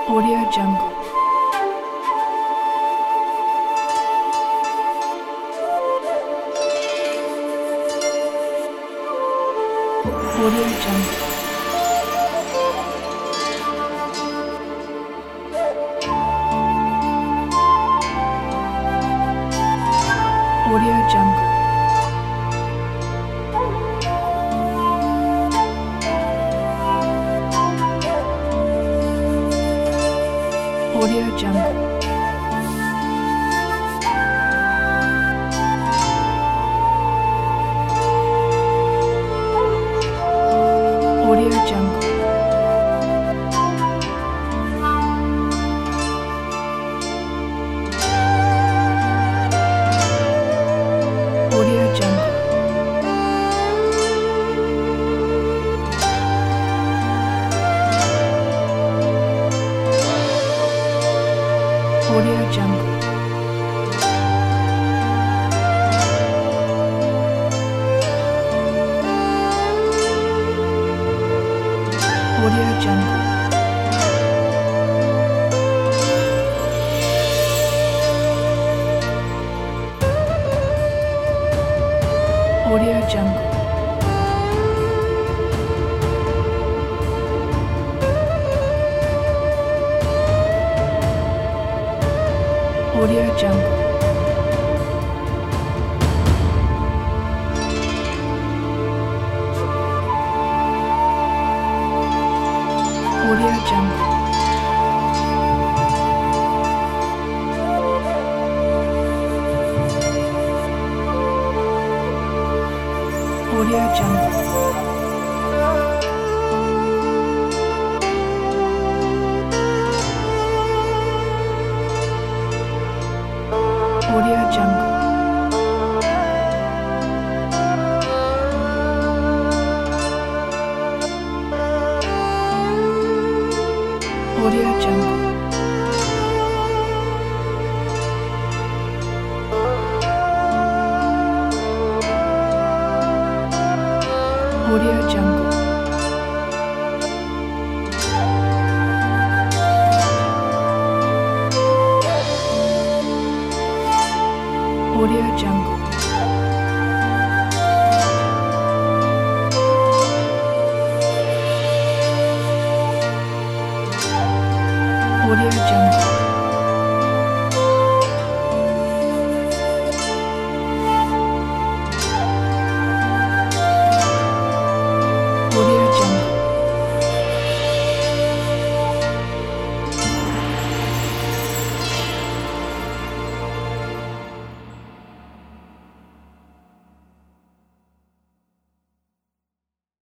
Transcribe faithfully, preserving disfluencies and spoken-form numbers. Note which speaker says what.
Speaker 1: Audio Jungle. Audio Jungle. Audio Jungle. Audio Jungle. Audio Jungle. Audio Jungle. Audio Jungle. Audio Jungle. Audio Jungle. Audio Jungle. Audio Jungle. Audio Jungle. Audio Jungle. Audio Jungle. Audio Jungle. Audio Jungle. Audio Jungle.